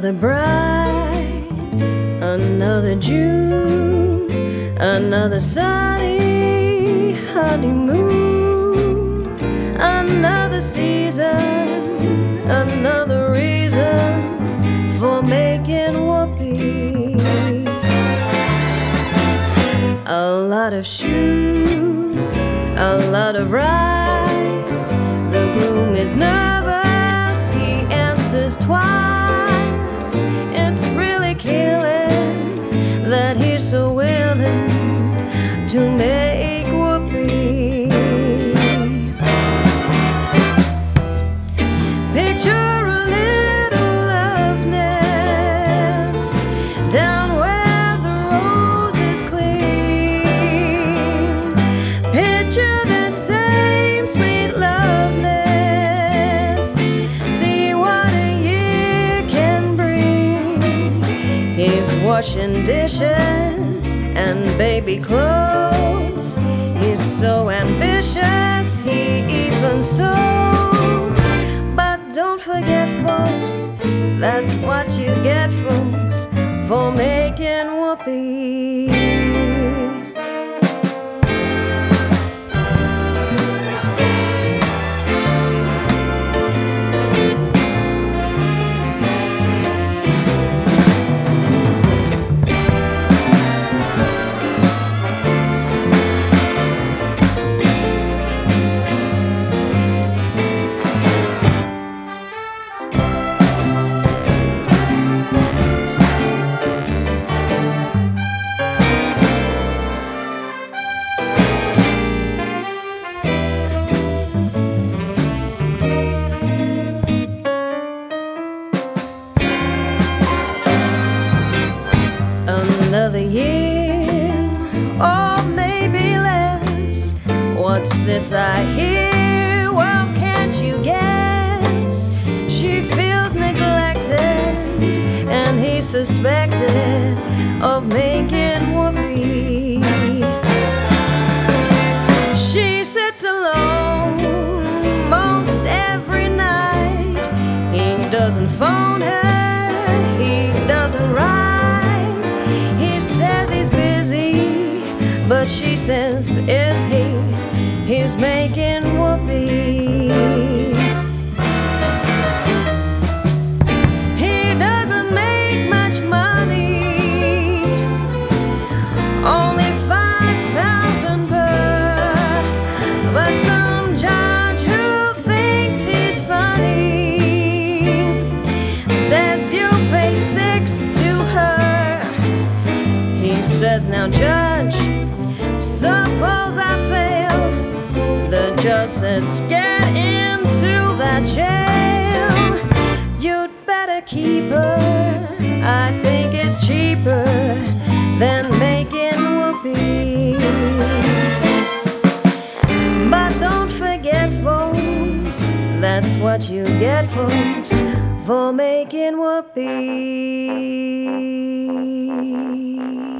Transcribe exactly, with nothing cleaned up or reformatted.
Another bright, another June, another sunny honeymoon, another season, another reason for making whoopee. A lot of shoes, a lot of rice. The groom is nervous, he answers twice. It's really killing that he's so willing to make whoopee. Picture a little love nest down where the rose is clean. Picture that same sweet love nest. See what a year can bring. He's washing dishes and baby clothes. He's so ambitious, he even sews. But don't forget, folks, that's what you get, folks, for making whoopee. Another year, or maybe less. What's this I hear? Well, can't you guess? She feels neglected, and he's suspected of making whoopee. She sits alone most every night. He doesn't phone her, he doesn't write. But she says, is he? He's making whoopee. He doesn't make much money, only five thousand per. But some judge who thinks he's funny says you pay six to her. He says, now judge, suppose I fail. The judge says, get into that jail. You'd better keep her, I think it's cheaper than making whoopee. But don't forget, folks, that's what you get, folks, for making whoopee.